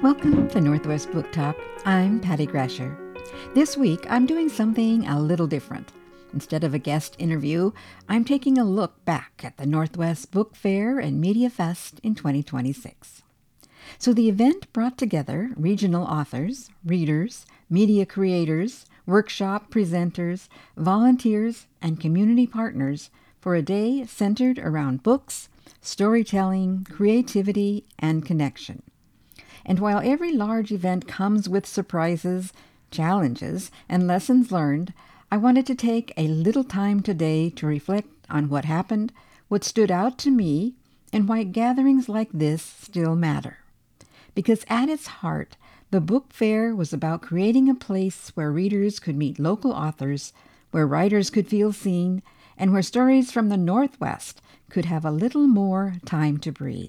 Welcome to Northwest Book Talk. I'm Patty Grasher. This week, I'm doing something a little different. Instead of a guest interview, I'm taking a look back at the Northwest Book Fair and Media Fest in 2026. So the event brought together regional authors, readers, media creators, workshop presenters, volunteers, and community partners for a day centered around books, storytelling, creativity, and connection. And while every large event comes with surprises, challenges, and lessons learned, I wanted to take a little time today to reflect on what happened, what stood out to me, and why gatherings like this still matter. Because at its heart, the book fair was about creating a place where readers could meet local authors, where writers could feel seen, and where stories from the Northwest could have a little more time to breathe.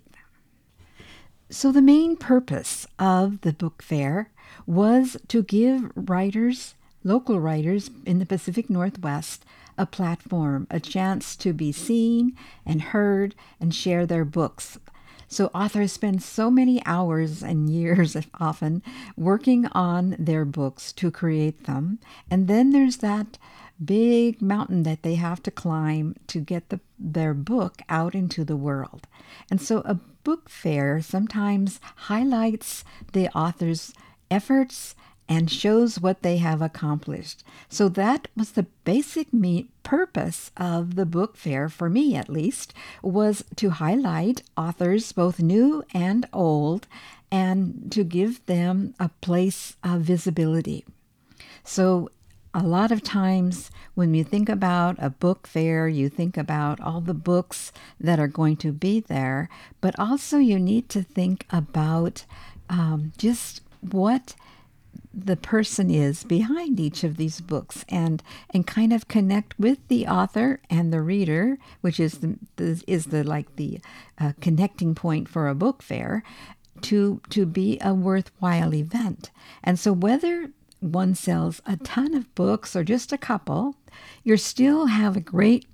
So the main purpose of the book fair was to give writers, local writers in the Pacific Northwest, a platform, a chance to be seen and heard and share their books. So authors spend so many hours and years often working on their books to create them. And then there's that big mountain that they have to climb to get their book out into the world. And so a book fair sometimes highlights the author's efforts and shows what they have accomplished. So that was the basic purpose of the book fair, for me at least, was to highlight authors, both new and old, and to give them a place of visibility. So a lot of times when you think about a book fair, you think about all the books that are going to be there, but also you need to think about just what the person is behind each of these books and kind of connect with the author and the reader, which is the connecting point for a book fair to be a worthwhile event. And so whether one sells a ton of books or just a couple, you still have a great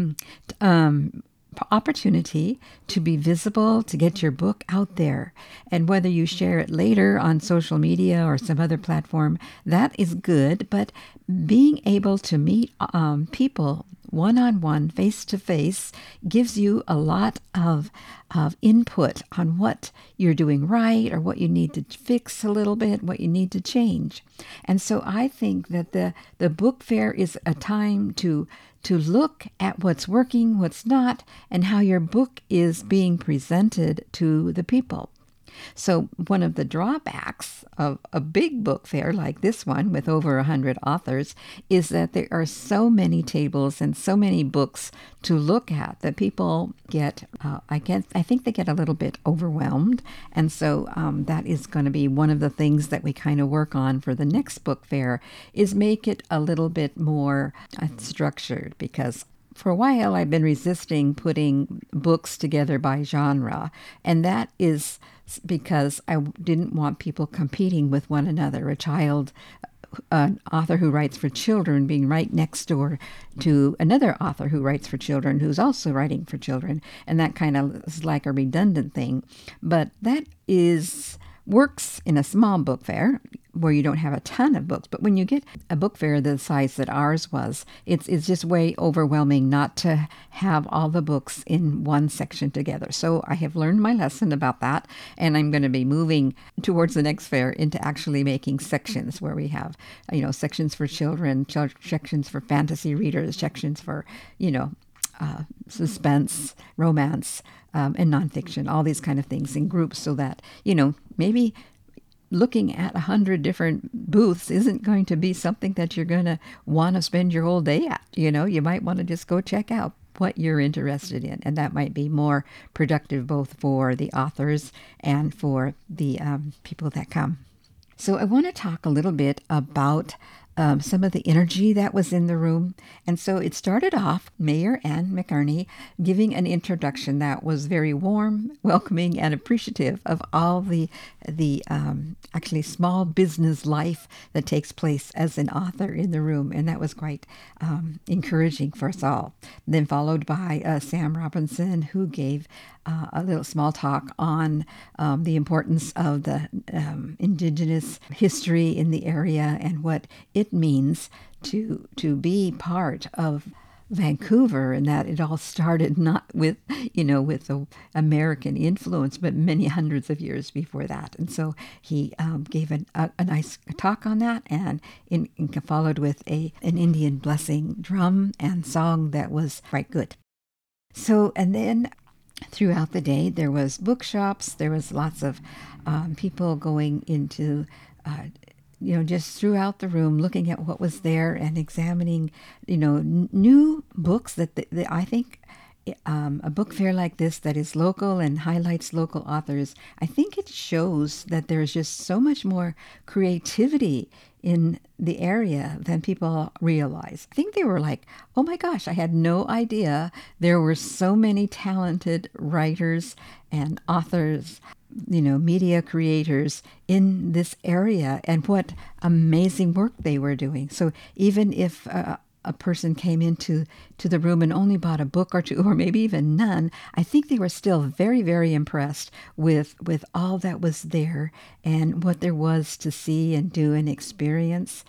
opportunity to be visible, to get your book out there. And whether you share it later on social media or some other platform, that is good. But being able to meet people one-on-one, face-to-face, gives you a lot of input on what you're doing right or what you need to fix a little bit, what you need to change. And so I think that the book fair is a time to look at what's working, what's not, and how your book is being presented to the people. So one of the drawbacks of a big book fair like this one with over 100 authors is that there are so many tables and so many books to look at that people get, I think they get a little bit overwhelmed. And so that is going to be one of the things that we kind of work on for the next book fair is make it a little bit more structured, because for a while I've been resisting putting books together by genre, and that is because I didn't want people competing with one another. An author who writes for children being right next door to another author who writes for children who's also writing for children, and that kind of is like a redundant thing. But that works in a small book fair where you don't have a ton of books. But when you get a book fair the size that ours was, it's just way overwhelming not to have all the books in one section together. So I have learned my lesson about that, and I'm going to be moving towards the next fair into actually making sections where we have, sections for children, sections for fantasy readers, sections for, suspense, romance, and nonfiction, all these kind of things in groups so that, maybe looking at 100 different booths isn't going to be something that you're going to want to spend your whole day at. You might want to just go check out what you're interested in, and that might be more productive both for the authors and for the people that come. So I want to talk a little bit about some of the energy that was in the room. And so it started off, Mayor Ann McCarney giving an introduction that was very warm, welcoming, and appreciative of all the actually small business life that takes place as an author in the room. And that was quite encouraging for us all. Then followed by Sam Robinson, who gave a little small talk on the importance of the indigenous history in the area and what it means to be part of Vancouver, and that it all started not with, with the American influence, but many hundreds of years before that. And so he gave a nice talk on that, and followed with an Indian blessing drum and song that was quite good. So, and then throughout the day, there was bookshops. There was lots of people going into just throughout the room, looking at what was there and examining, new books that I think a book fair like this that is local and highlights local authors, I think it shows that there's just so much more creativity in the area than people realize. I think they were like, oh my gosh, I had no idea there were so many talented writers and authors, media creators in this area, and what amazing work they were doing. So even if a person came into the room and only bought a book or two, or maybe even none, I think they were still very, very impressed with all that was there and what there was to see and do and experience.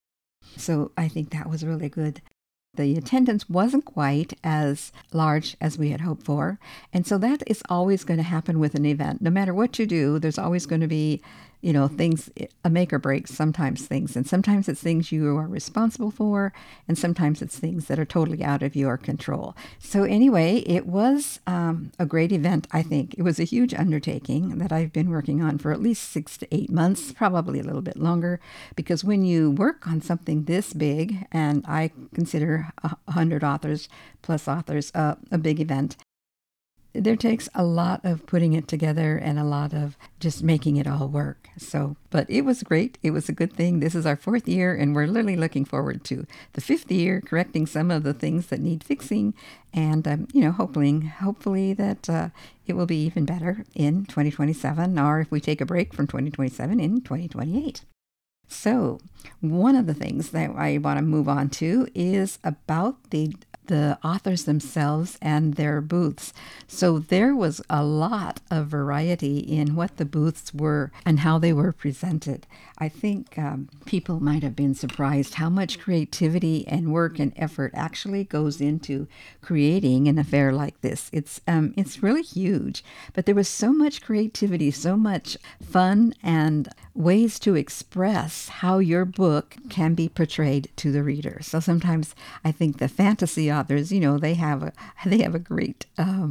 So I think that was really good. The attendance wasn't quite as large as we had hoped for. And so that is always going to happen with an event. No matter what you do, there's always going to be, things, a make or break, sometimes things. And sometimes it's things you are responsible for, and sometimes it's things that are totally out of your control. So anyway, it was a great event, I think. It was a huge undertaking that I've been working on for at least 6 to 8 months, probably a little bit longer, because when you work on something this big, and I consider 100 authors plus authors a big event, there takes a lot of putting it together and a lot of just making it all work. So, but it was great. It was a good thing. This is our 4th year, and we're literally looking forward to the 5th year, correcting some of the things that need fixing, and hopefully that it will be even better in 2027, or if we take a break from 2027, in 2028. So, one of the things that I want to move on to is about the authors themselves and their booths. So there was a lot of variety in what the booths were and how they were presented. I think people might have been surprised how much creativity and work and effort actually goes into creating an affair like this. It's really huge, but there was so much creativity, so much fun, and ways to express how your book can be portrayed to the reader. So sometimes I think the fantasy authors, they have a great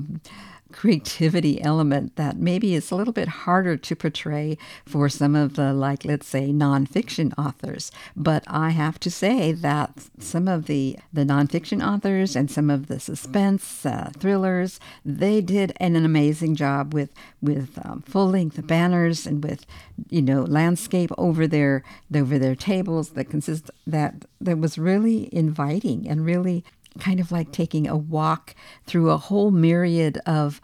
creativity element that maybe is a little bit harder to portray for some of the, let's say, nonfiction authors. But I have to say that some of the nonfiction authors and some of the suspense thrillers, they did an amazing job with full-length banners and with landscape over their tables that was really inviting and really kind of like taking a walk through a whole myriad of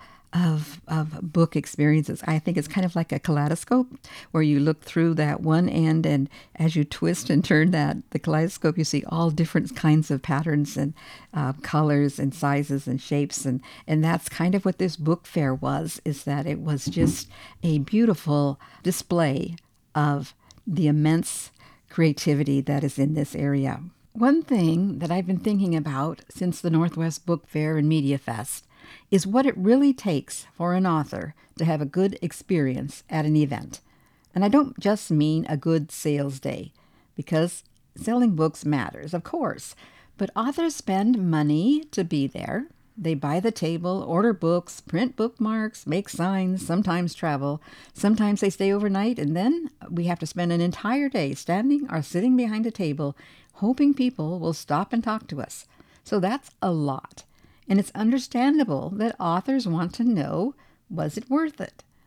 book experiences. I think it's kind of like a kaleidoscope where you look through that one end, and as you twist and turn the kaleidoscope, you see all different kinds of patterns and colors and sizes and shapes. And that's kind of what this book fair was, is that it was just a beautiful display of the immense creativity that is in this area. One thing that I've been thinking about since the Northwest Book Fair and Media Fest is what it really takes for an author to have a good experience at an event. And I don't just mean a good sales day, because selling books matters, of course, but authors spend money to be there. They buy the table, order books, print bookmarks, make signs, sometimes travel. Sometimes they stay overnight, and then we have to spend an entire day standing or sitting behind a table hoping people will stop and talk to us. So that's a lot. And it's understandable that authors want to know, was it worth it?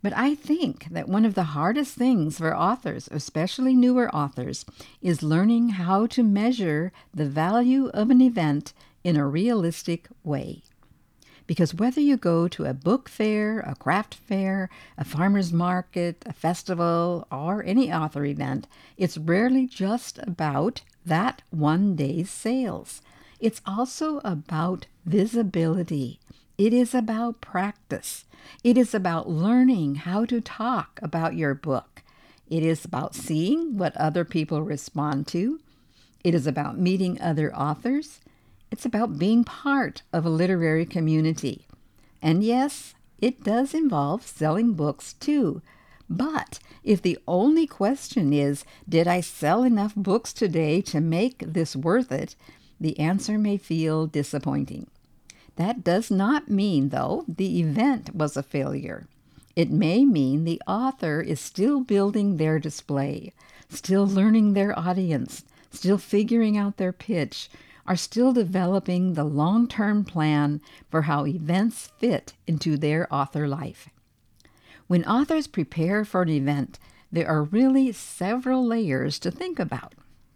But I think that one of the hardest things for authors, especially newer authors, is learning how to measure the value of an event in a realistic way. Because whether you go to a book fair, a craft fair, a farmer's market, a festival, or any author event, it's rarely just about that one day's sales. It's also about visibility. It is about practice. It is about learning how to talk about your book. It is about seeing what other people respond to. It is about meeting other authors. It's about being part of a literary community. And yes, it does involve selling books too. But if the only question is, did I sell enough books today to make this worth it? The answer may feel disappointing. That does not mean, though, the event was a failure. It may mean the author is still building their display, still learning their audience, still figuring out their pitch, are still developing the long-term plan for how events fit into their author life. When authors prepare for an event, there are really several layers to think about.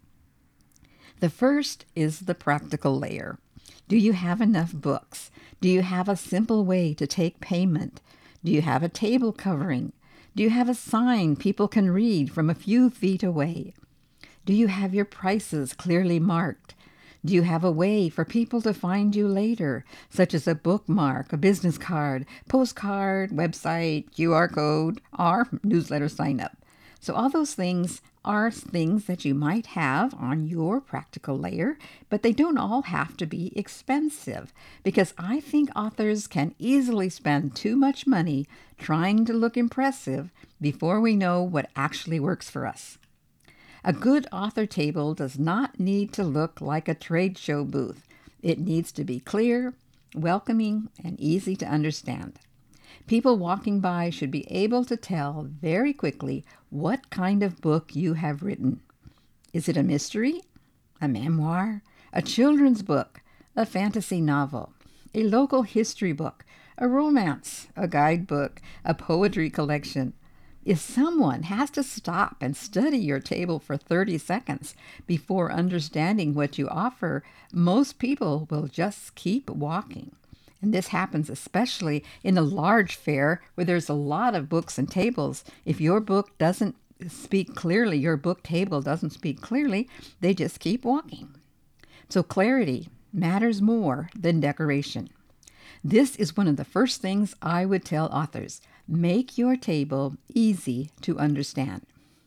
The first is the practical layer. Do you have enough books? Do you have a simple way to take payment? Do you have a table covering? Do you have a sign people can read from a few feet away? Do you have your prices clearly marked? Do you have a way for people to find you later, such as a bookmark, a business card, postcard, website, QR code, or newsletter sign up? So all those things are things that you might have on your practical layer, but they don't all have to be expensive, because I think authors can easily spend too much money trying to look impressive before we know what actually works for us. A good author table does not need to look like a trade show booth. It needs to be clear, welcoming, and easy to understand. People walking by should be able to tell very quickly what kind of book you have written. Is it a mystery, a memoir, a children's book, a fantasy novel, a local history book, a romance, a guidebook, a poetry collection? If someone has to stop and study your table for 30 seconds before understanding what you offer, most people will just keep walking. And this happens especially in a large fair where there's a lot of books and tables. If your book doesn't speak clearly, your book table doesn't speak clearly, they just keep walking. So clarity matters more than decoration. This is one of the first things I would tell authors. Make your table easy to understand.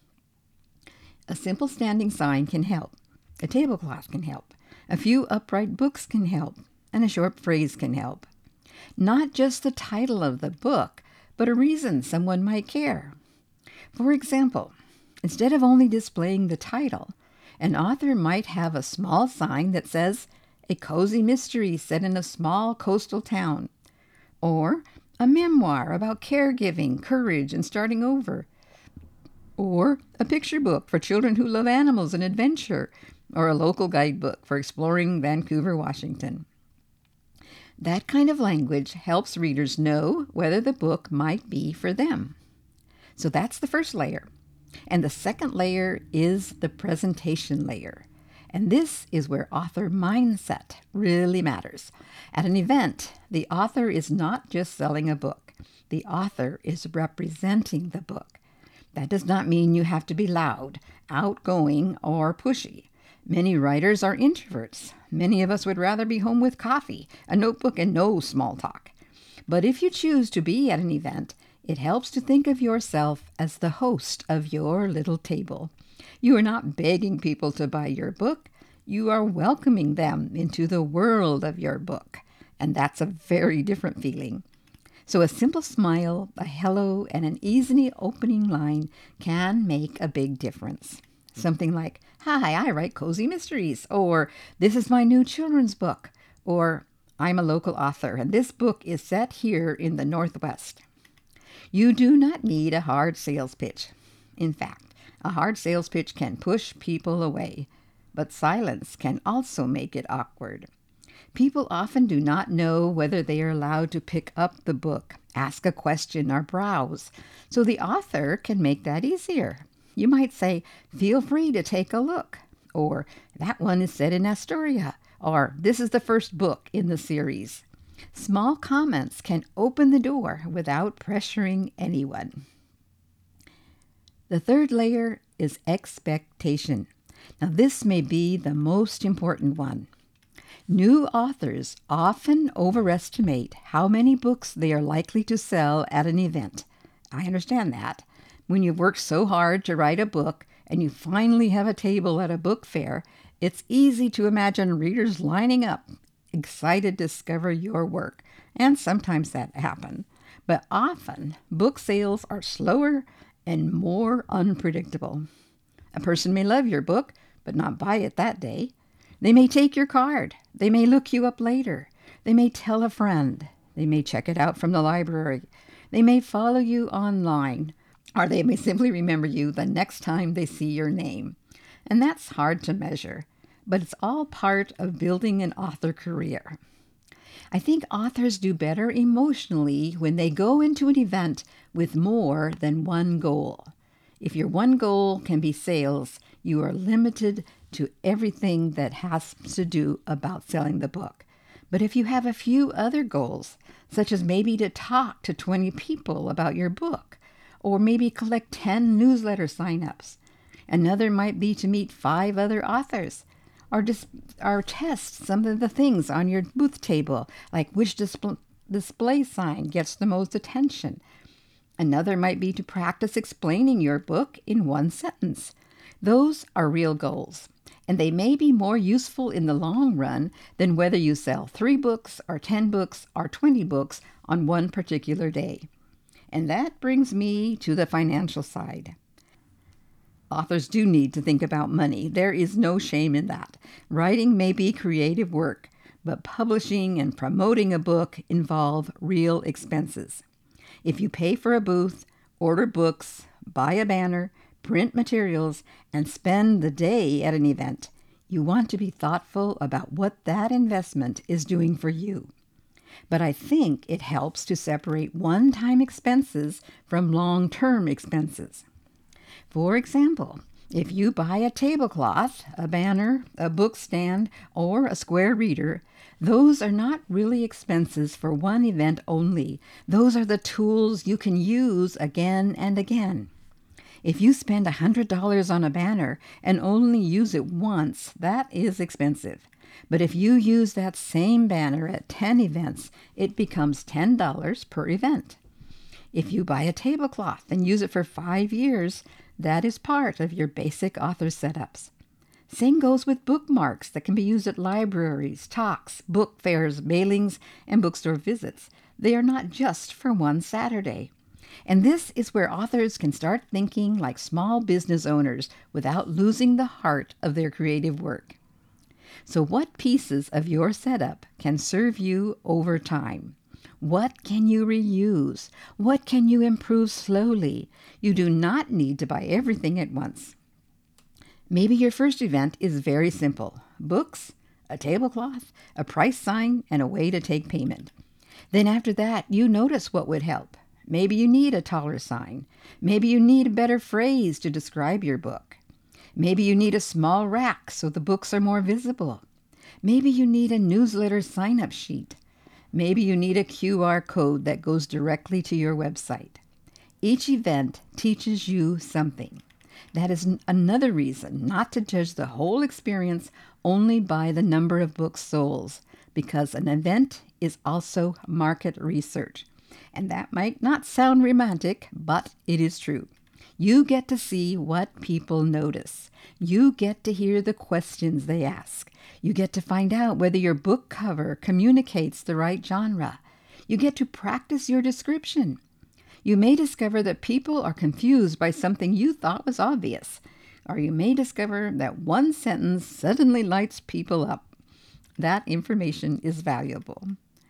A simple standing sign can help. A tablecloth can help. A few upright books can help. And a short phrase can help. Not just the title of the book, but a reason someone might care. For example, instead of only displaying the title, an author might have a small sign that says, "A cozy mystery set in a small coastal town," or a memoir about caregiving, courage, and starting over, or a picture book for children who love animals and adventure, or a local guidebook for exploring Vancouver, Washington. That kind of language helps readers know whether the book might be for them. So that's the first layer. And the second layer is the presentation layer. And this is where author mindset really matters. At an event, the author is not just selling a book. The author is representing the book. That does not mean you have to be loud, outgoing, or pushy. Many writers are introverts. Many of us would rather be home with coffee, a notebook, and no small talk. But if you choose to be at an event, it helps to think of yourself as the host of your little table. You are not begging people to buy your book. You are welcoming them into the world of your book. And that's a very different feeling. So a simple smile, a hello, and an easy opening line can make a big difference. Something like, "Hi, I write cozy mysteries," or "This is my new children's book," or "I'm a local author, and this book is set here in the Northwest." You do not need a hard sales pitch. In fact, a hard sales pitch can push people away, but silence can also make it awkward. People often do not know whether they are allowed to pick up the book, ask a question, or browse, so the author can make that easier. You might say, feel free to take a look, or that one is set in Astoria, or this is the first book in the series. Small comments can open the door without pressuring anyone. The third layer is expectation. Now, this may be the most important one. New authors often overestimate how many books they are likely to sell at an event. I understand that. When you've worked so hard to write a book and you finally have a table at a book fair, it's easy to imagine readers lining up, excited to discover your work. And sometimes that happens. But often, book sales are slower and more unpredictable. A person may love your book, but not buy it that day. They may take your card. They may look you up later. They may tell a friend. They may check it out from the library. They may follow you online, or they may simply remember you the next time they see your name. And that's hard to measure, but it's all part of building an author career. I think authors do better emotionally when they go into an event with more than one goal. If your one goal can be sales, you are limited to everything that has to do about selling the book. But if you have a few other goals, such as maybe to talk to 20 people about your book, or maybe collect 10 newsletter signups, another might be to meet 5 other authors, or test some of the things on your booth table, like which display sign gets the most attention. Another might be to practice explaining your book in one sentence. Those are real goals, and they may be more useful in the long run than whether you sell 3 books or 10 books or 20 books on one particular day. And that brings me to the financial side. Authors do need to think about money. There is no shame in that. Writing may be creative work, but publishing and promoting a book involve real expenses. If you pay for a booth, order books, buy a banner, print materials, and spend the day at an event, you want to be thoughtful about what that investment is doing for you. But I think it helps to separate one-time expenses from long-term expenses. For example, if you buy a tablecloth, a banner, a book stand, or a square reader, those are not really expenses for one event only. Those are the tools you can use again and again. If you spend $100 on a banner and only use it once, that is expensive. But if you use that same banner at 10 events, it becomes $10 per event. If you buy a tablecloth and use it for 5 years, that is part of your basic author setups. Same goes with bookmarks that can be used at libraries, talks, book fairs, mailings, and bookstore visits. They are not just for one Saturday. And this is where authors can start thinking like small business owners without losing the heart of their creative work. So what pieces of your setup can serve you over time? What can you reuse? What can you improve slowly? You do not need to buy everything at once. Maybe your first event is very simple. Books, a tablecloth, a price sign, and a way to take payment. Then after that, you notice what would help. Maybe you need a taller sign. Maybe you need a better phrase to describe your book. Maybe you need a small rack so the books are more visible. Maybe you need a newsletter sign-up sheet. Maybe you need a QR code that goes directly to your website. Each event teaches you something. That is another reason not to judge the whole experience only by the number of books sold, because an event is also market research. And that might not sound romantic, but it is true. You get to see what people notice. You get to hear the questions they ask. You get to find out whether your book cover communicates the right genre. You get to practice your description. You may discover that people are confused by something you thought was obvious, or you may discover that one sentence suddenly lights people up. That information is valuable.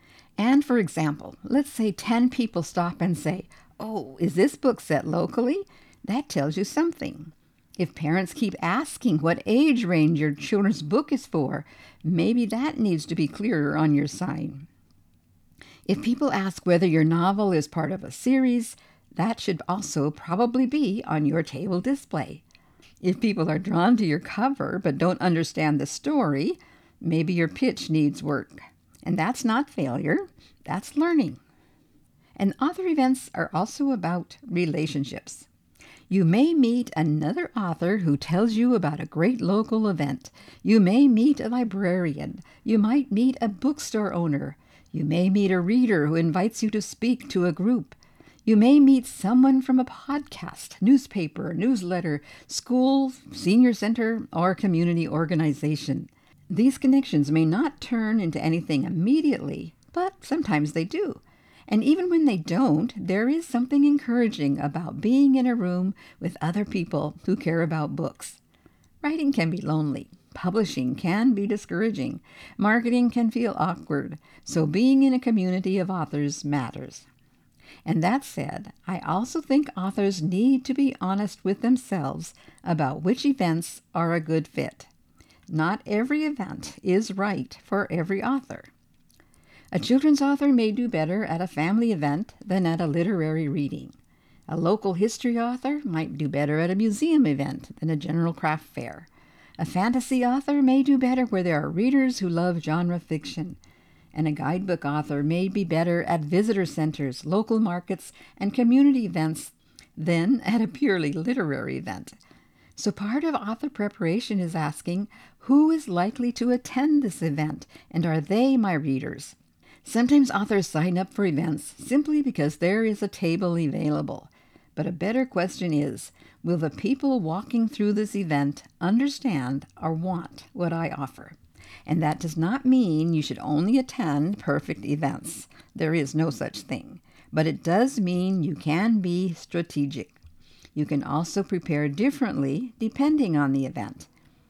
And for example, let's say 10 people stop and say, "Oh, is this book set locally?" That tells you something. If parents keep asking what age range your children's book is for, maybe that needs to be clearer on your sign. If people ask whether your novel is part of a series, that should also probably be on your table display. If people are drawn to your cover but don't understand the story, maybe your pitch needs work. And that's not failure, that's learning. And author events are also about relationships. You may meet another author who tells you about a great local event. You may meet a librarian. You might meet a bookstore owner. You may meet a reader who invites you to speak to a group. You may meet someone from a podcast, newspaper, newsletter, school, senior center, or community organization. These connections may not turn into anything immediately, but sometimes they do. And even when they don't, there is something encouraging about being in a room with other people who care about books. Writing can be lonely. Publishing can be discouraging. Marketing can feel awkward. So being in a community of authors matters. And that said, I also think authors need to be honest with themselves about which events are a good fit. Not every event is right for every author. A children's author may do better at a family event than at a literary reading. A local history author might do better at a museum event than a general craft fair. A fantasy author may do better where there are readers who love genre fiction. And a guidebook author may be better at visitor centers, local markets, and community events than at a purely literary event. So part of author preparation is asking, who is likely to attend this event, and are they my readers? Sometimes authors sign up for events simply because there is a table available. But a better question is, will the people walking through this event understand or want what I offer? And that does not mean you should only attend perfect events. There is no such thing. But it does mean you can be strategic. You can also prepare differently depending on the event.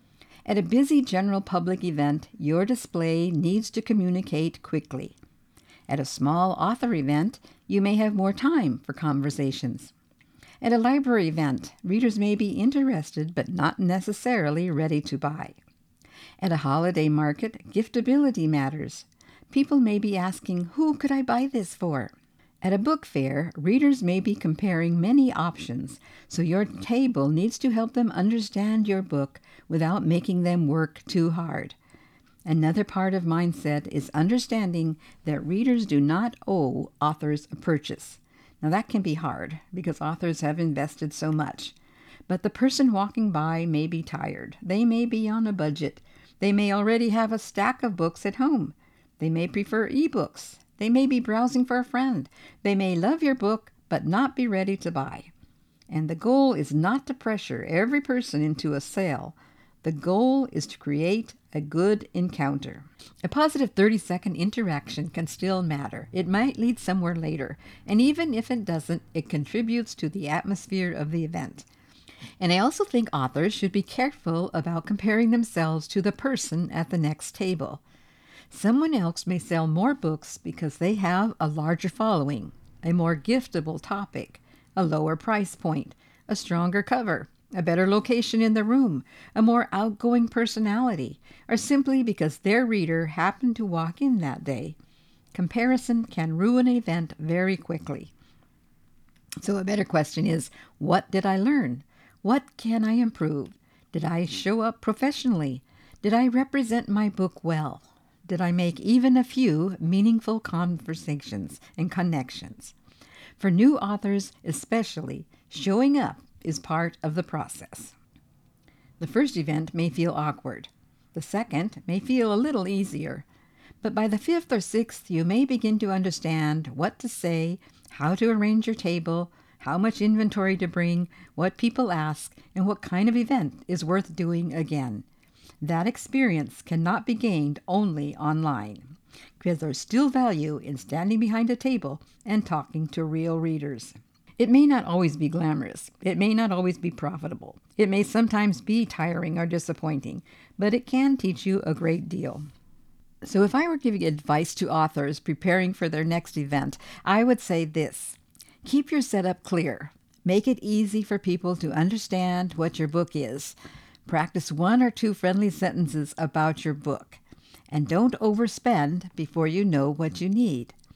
At a busy general public event, your display needs to communicate quickly. At a small author event, you may have more time for conversations. At a library event, readers may be interested but not necessarily ready to buy. At a holiday market, giftability matters. People may be asking, who could I buy this for? At a book fair, readers may be comparing many options, so your table needs to help them understand your book without making them work too hard. Another part of mindset is understanding that readers do not owe authors a purchase. Now that can be hard because authors have invested so much. But the person walking by may be tired. They may be on a budget. They may already have a stack of books at home. They may prefer ebooks. They may be browsing for a friend. They may love your book but not be ready to buy. And the goal is not to pressure every person into a sale. The goal is to create a good encounter. A positive 30-second interaction can still matter. It might lead somewhere later, and even if it doesn't, it contributes to the atmosphere of the event. And I also think authors should be careful about comparing themselves to the person at the next table. Someone else may sell more books because they have a larger following, a more giftable topic, a lower price point, a stronger cover, a better location in the room, a more outgoing personality, or simply because their reader happened to walk in that day. Comparison can ruin an event very quickly. So a better question is, what did I learn? What can I improve? Did I show up professionally? Did I represent my book well? Did I make even a few meaningful conversations and connections? For new authors especially, showing up is part of the process. The first event may feel awkward. The second may feel a little easier. But by the fifth or sixth, you may begin to understand what to say, how to arrange your table, how much inventory to bring, what people ask, and what kind of event is worth doing again. That experience cannot be gained only online, because there's still value in standing behind a table and talking to real readers. It may not always be glamorous. It may not always be profitable. It may sometimes be tiring or disappointing, but it can teach you a great deal. So if I were giving advice to authors preparing for their next event, I would say this. Keep your setup clear. Make it easy for people to understand what your book is. Practice 1 or 2 friendly sentences about your book. And don't overspend before you know what you need.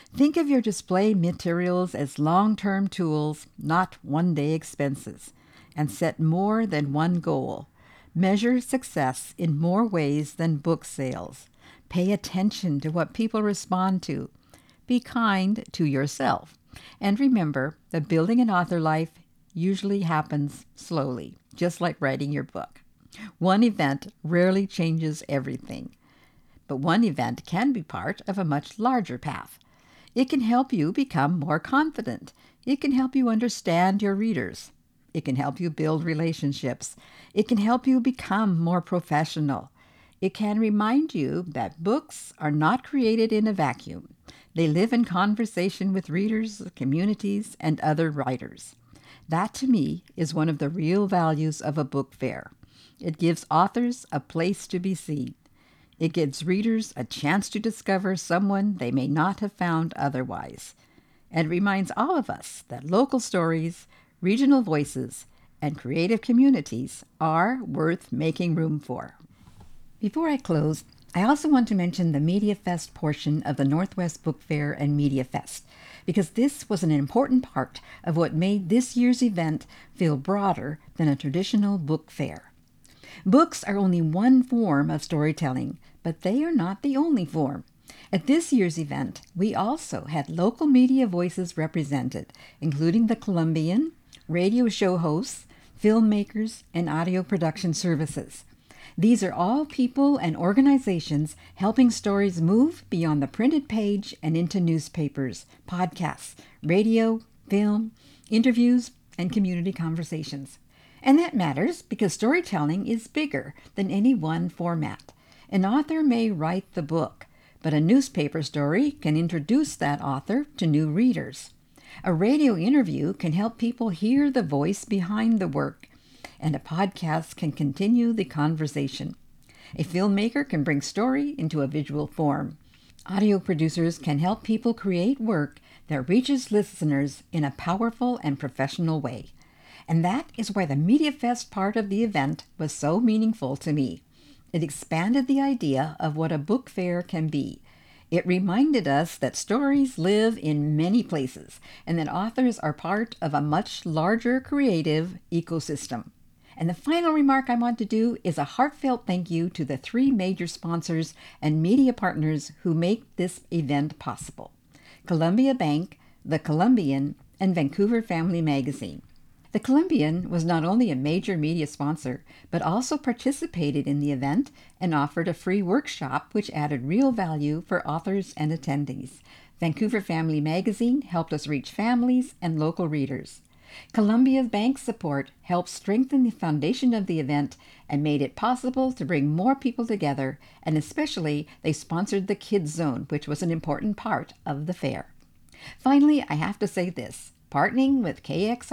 Think of your display materials as long-term tools, not one-day expenses, and set more than one goal. Measure success in more ways than book sales. Pay attention to what people respond to. Be kind to yourself. And remember that building an author life usually happens slowly, just like writing your book. One event rarely changes everything, but one event can be part of a much larger path. It can help you become more confident. It can help you understand your readers. It can help you build relationships. It can help you become more professional. It can remind you that books are not created in a vacuum. They live in conversation with readers, communities, and other writers. That, to me, is one of the real values of a book fair. It gives authors a place to be seen. It gives readers a chance to discover someone they may not have found otherwise. And it reminds all of us that local stories, regional voices, and creative communities are worth making room for. Before I close, I also want to mention the Media Fest portion of the Northwest Book Fair and Media Fest, because this was an important part of what made this year's event feel broader than a traditional book fair. Books are only one form of storytelling, but they are not the only form. At this year's event, we also had local media voices represented, including the Columbian, radio show hosts, filmmakers, and audio production services. These are all people and organizations helping stories move beyond the printed page and into newspapers, podcasts, radio, film, interviews, and community conversations. And that matters because storytelling is bigger than any one format. An author may write the book, but a newspaper story can introduce that author to new readers. A radio interview can help people hear the voice behind the work, and a podcast can continue the conversation. A filmmaker can bring story into a visual form. Audio producers can help people create work that reaches listeners in a powerful and professional way. And that is why the Media Fest part of the event was so meaningful to me. It expanded the idea of what a book fair can be. It reminded us that stories live in many places and that authors are part of a much larger creative ecosystem. And the final remark I want to do is a heartfelt thank you to the 3 major sponsors and media partners who make this event possible: Columbia Bank, the Columbian, and Vancouver Family Magazine. The Columbian was not only a major media sponsor, but also participated in the event and offered a free workshop which added real value for authors and attendees. Vancouver Family Magazine helped us reach families and local readers. Columbia Bank's support helped strengthen the foundation of the event and made it possible to bring more people together, and especially they sponsored the Kids Zone, which was an important part of the fair. Finally, I have to say this. Partnering with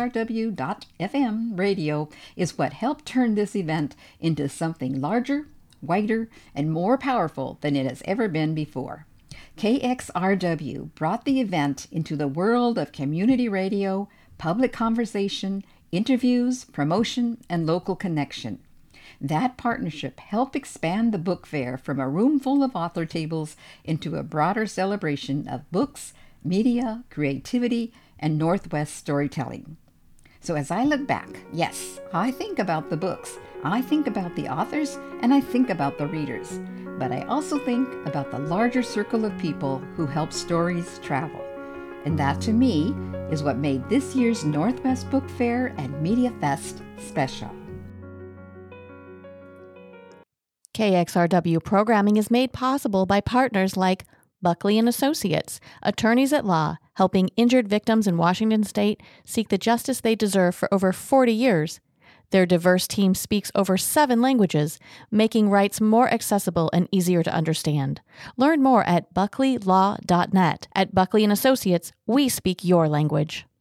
KXRW.FM radio is what helped turn this event into something larger, wider, and more powerful than it has ever been before. KXRW brought the event into the world of community radio, public conversation, interviews, promotion, and local connection. That partnership helped expand the book fair from a room full of author tables into a broader celebration of books, media, creativity, and Northwest storytelling. So as I look back, yes, I think about the books, I think about the authors, and I think about the readers. But I also think about the larger circle of people who help stories travel. And that, to me, is what made this year's Northwest Book Fair and Media Fest special. KXRW programming is made possible by partners like Buckley & Associates, attorneys at law, helping injured victims in Washington state seek the justice they deserve for over 40 years. Their diverse team speaks over 7 languages, making rights more accessible and easier to understand. Learn more at buckleylaw.net. At Buckley & Associates, we speak your language.